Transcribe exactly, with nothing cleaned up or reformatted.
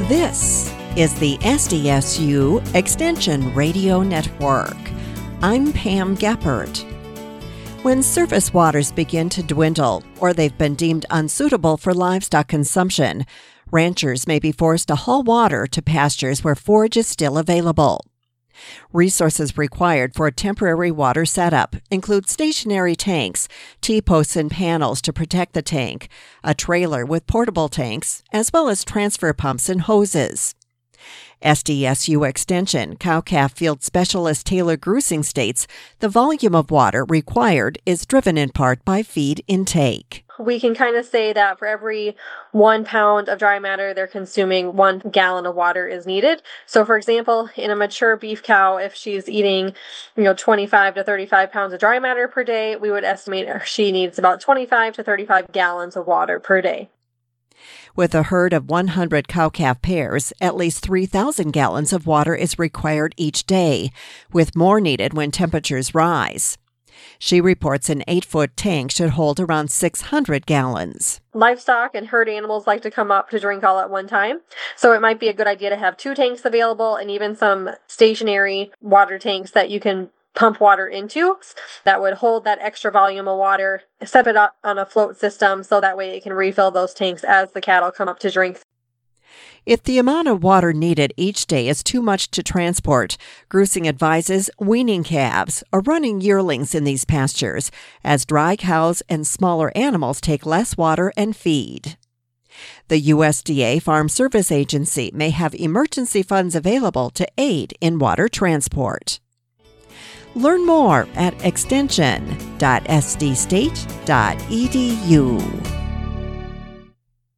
This is the S D S U Extension Radio Network. I'm Pam Geppert. When surface waters begin to dwindle or they've been deemed unsuitable for livestock consumption, ranchers may be forced to haul water to pastures where forage is still available. Resources required for a temporary water setup include stationary tanks, T-posts and panels to protect the tank, a trailer with portable tanks, as well as transfer pumps and hoses. S D S U Extension cow-calf field specialist Taylor Grusing states the volume of water required is driven in part by feed intake. We can kind of say that for every one pound of dry matter they're consuming, one gallon of water is needed. So, for example, in a mature beef cow, if she's eating, you know, twenty-five to thirty-five pounds of dry matter per day, we would estimate she needs about twenty-five to thirty-five gallons of water per day. With a herd of one hundred cow-calf pairs, at least three thousand gallons of water is required each day, with more needed when temperatures rise. She reports an eight-foot tank should hold around six hundred gallons. Livestock and herd animals like to come up to drink all at one time, so it might be a good idea to have two tanks available and even some stationary water tanks that you can pump water into that would hold that extra volume of water, set it up on a float system so that way it can refill those tanks as the cattle come up to drink. If the amount of water needed each day is too much to transport, Grusing advises weaning calves or running yearlings in these pastures, as dry cows and smaller animals take less water and feed. The U S D A Farm Service Agency may have emergency funds available to aid in water transport. Learn more at extension dot s d state dot e d u.